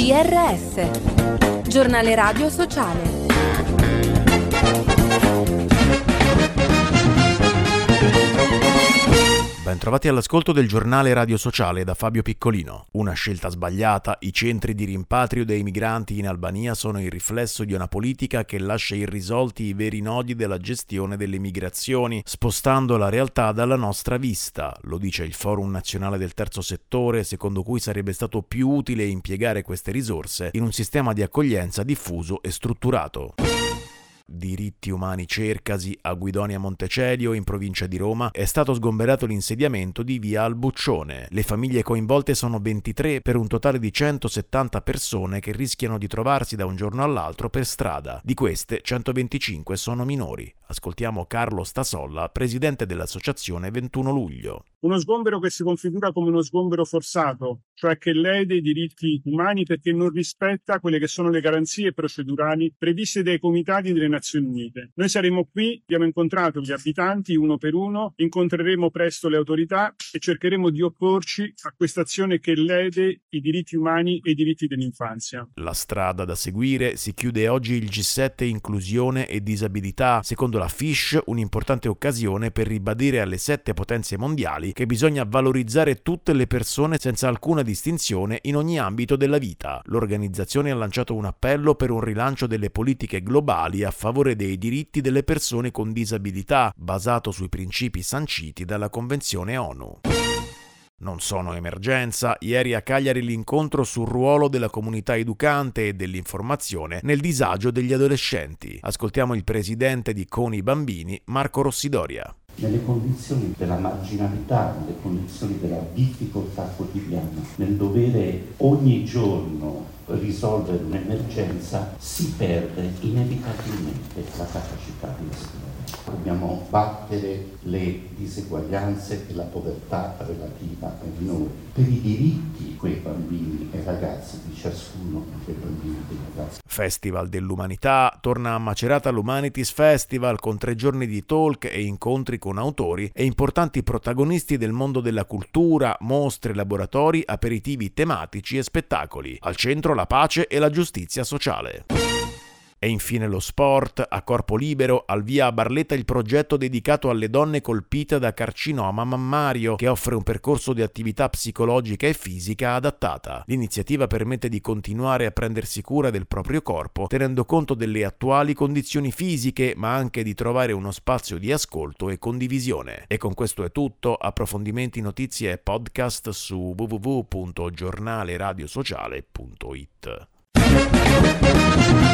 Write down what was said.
GRS, Giornale Radio Sociale. Bentrovati all'ascolto del Giornale Radio Sociale da Fabio Piccolino. Una scelta sbagliata, i centri di rimpatrio dei migranti in Albania sono il riflesso di una politica che lascia irrisolti i veri nodi della gestione delle migrazioni, spostando la realtà dalla nostra vista, lo dice il Forum Nazionale del Terzo Settore, secondo cui sarebbe stato più utile impiegare queste risorse in un sistema di accoglienza diffuso e strutturato. Diritti umani Cercasi, a Guidonia Montecelio, in provincia di Roma, è stato sgomberato l'insediamento di via Albuccione. Le famiglie coinvolte sono 23 per un totale di 170 persone che rischiano di trovarsi da un giorno all'altro per strada. Di queste, 125 sono minori. Ascoltiamo Carlo Stasolla, presidente dell'associazione 21 luglio. Uno sgombero che si configura come uno sgombero forzato, cioè che lede i diritti umani perché non rispetta quelle che sono le garanzie procedurali previste dai comitati delle Nazioni Unite. Noi saremo qui, abbiamo incontrato gli abitanti uno per uno, incontreremo presto le autorità e cercheremo di opporci a questa azione che lede i diritti umani e i diritti dell'infanzia. La strada da seguire: si chiude oggi il G7 Inclusione e Disabilità, secondo la FISH un'importante occasione per ribadire alle 7 potenze mondiali che bisogna valorizzare tutte le persone senza alcuna distinzione in ogni ambito della vita. L'organizzazione ha lanciato un appello per un rilancio delle politiche globali a favore dei diritti delle persone con disabilità, basato sui principi sanciti dalla Convenzione ONU. Non sono emergenza. Ieri a Cagliari l'incontro sul ruolo della comunità educante e dell'informazione nel disagio degli adolescenti. Ascoltiamo il presidente di CONI Bambini, Marco Rossidoria. Nelle condizioni della marginalità, nelle condizioni della difficoltà quotidiana, nel dovere ogni giorno risolvere un'emergenza, si perde inevitabilmente la capacità di esplorare. Dobbiamo battere le diseguaglianze e la povertà relativa ai minori, per i diritti di quei bambini e ragazzi, di ciascuno di quei bambini e ragazzi. Festival dell'Umanità. Torna a Macerata l'Humanities Festival con 3 giorni di talk e incontri con autori e importanti protagonisti del mondo della cultura, mostre, laboratori, aperitivi tematici e spettacoli. Al centro la pace e la giustizia sociale. E infine lo sport. A corpo libero, al via a Barletta il progetto dedicato alle donne colpite da carcinoma mammario, che offre un percorso di attività psicologica e fisica adattata. L'iniziativa permette di continuare a prendersi cura del proprio corpo, tenendo conto delle attuali condizioni fisiche, ma anche di trovare uno spazio di ascolto e condivisione. E con questo è tutto. Approfondimenti, notizie e podcast su www.giornaleradiosociale.it.